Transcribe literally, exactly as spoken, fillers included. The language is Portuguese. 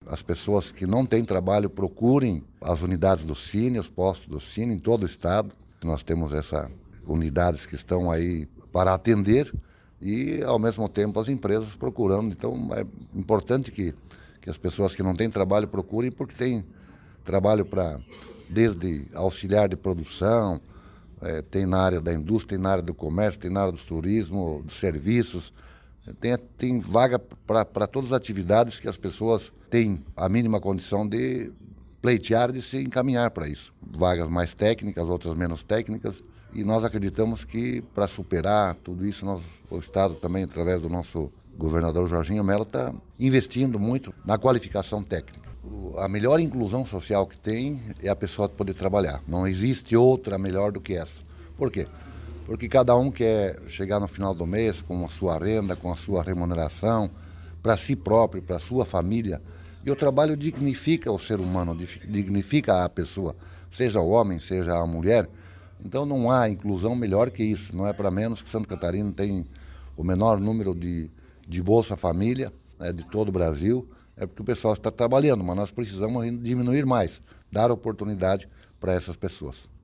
as pessoas que não têm trabalho procurem as unidades do Cine, os postos do Cine em todo o estado. Nós temos essas unidades que estão aí para atender e, ao mesmo tempo, as empresas procurando. Então, é importante que, que as pessoas que não têm trabalho procurem, porque tem trabalho para, desde auxiliar de produção, é, tem na área da indústria, tem na área do comércio, tem na área do turismo, dos serviços. Tem, tem vaga para todas as atividades que as pessoas têm a mínima condição de pleitear, de se encaminhar para isso. Vagas mais técnicas, outras menos técnicas, e nós acreditamos que para superar tudo isso, nós, o Estado também, através do nosso governador Jorginho Melo, está investindo muito na qualificação técnica. A melhor inclusão social que tem é a pessoa poder trabalhar. Não existe outra melhor do que essa. Por quê? Porque cada um quer chegar no final do mês com a sua renda, com a sua remuneração, para si próprio, para a sua família. E o trabalho dignifica o ser humano, dignifica a pessoa, seja o homem, seja a mulher. Então não há inclusão melhor que isso. Não é para menos que Santa Catarina tem o menor número de, de Bolsa Família, né, de todo o Brasil. É porque o pessoal está trabalhando, mas nós precisamos diminuir mais, dar oportunidade para essas pessoas.